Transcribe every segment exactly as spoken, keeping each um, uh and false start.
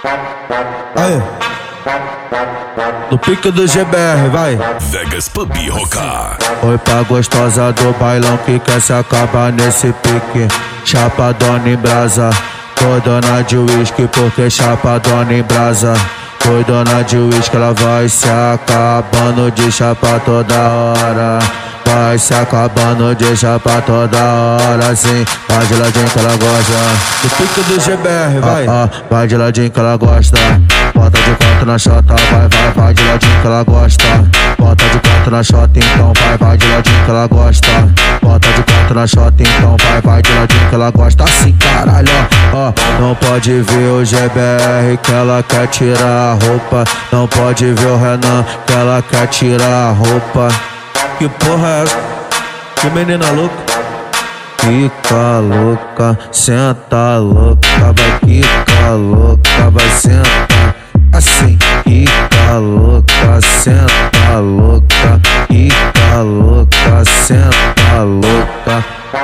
Aí, no pique do G B R, vai. Vegas Pub Rocar. Oi pra gostosa do bailão que quer se acabar nesse pique. Chapadona em brasa, foi dona de uísque porque chapadona em brasa. Foi dona de uísque, ela vai se acabando de chapa toda hora. Vai se acabando de chapa toda hora, sim. Vai de ladinho que ela gosta. No pique do G B R, vai. Ah, ah, vai de ladinho que ela gosta. Bota de quatro na chota, vai, vai, vai de ladinho que ela gosta. Bota de quatro na chota, então vai, vai de ladinho que ela gosta. Bota de quatro na chota, então vai, vai de ladinho que ela gosta. Assim, caralho, ó, ó. Não pode ver o G B R que ela quer tirar a roupa. Não pode ver o Renan que ela quer tirar a roupa. Que porra é essa? Que menina louca? Fica louca, senta louca, vai ficar louca, vai sentar assim. Fica louca, senta louca, fica louca, senta louca.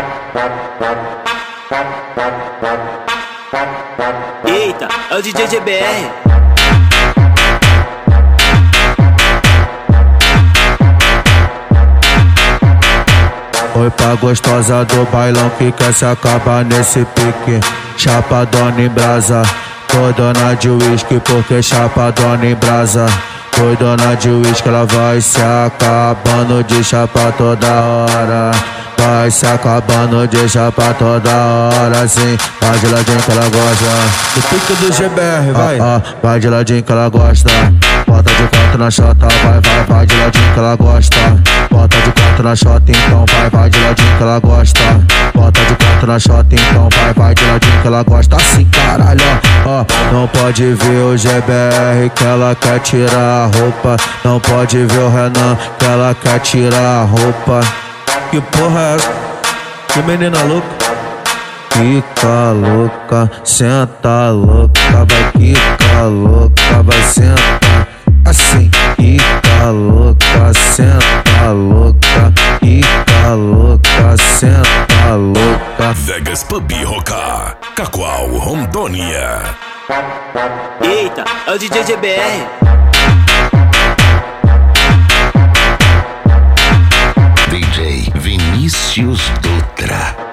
Eita, é o D J G B R. Oi pra gostosa do bailão que quer se acabar nesse pique. Chapadona em brasa, foi dona de uísque porque chapadona em brasa. Foi dona de uísque, ela vai se acabando de chapa toda hora. Vai se acabando de chapa toda hora, sim. Vai de ladinho que ela gosta. No pique do G B R, vai. Ah, ah, vai de ladinho que ela gosta. Bota de quatro na chota, vai, vai, vai de ladinho que ela gosta. Bota de quatro na chota, então vai, vai de ladinho que ela gosta. Bota de quatro na chota, então vai, vai de ladinho que ela gosta. Assim, caralho, ó, ó. Não pode ver o G B R que ela quer tirar a roupa. Não pode ver o Renan que ela quer tirar a roupa. Que porra é essa? Que menina louca? Fica louca, senta louca, vai ficar louca, vai sentar assim. Fica louca, senta louca, fica louca, senta louca. Vegas Pub Rocar, Cacoal, Rondônia. Eita, é o D J G B R. D J Vinícius Dutra.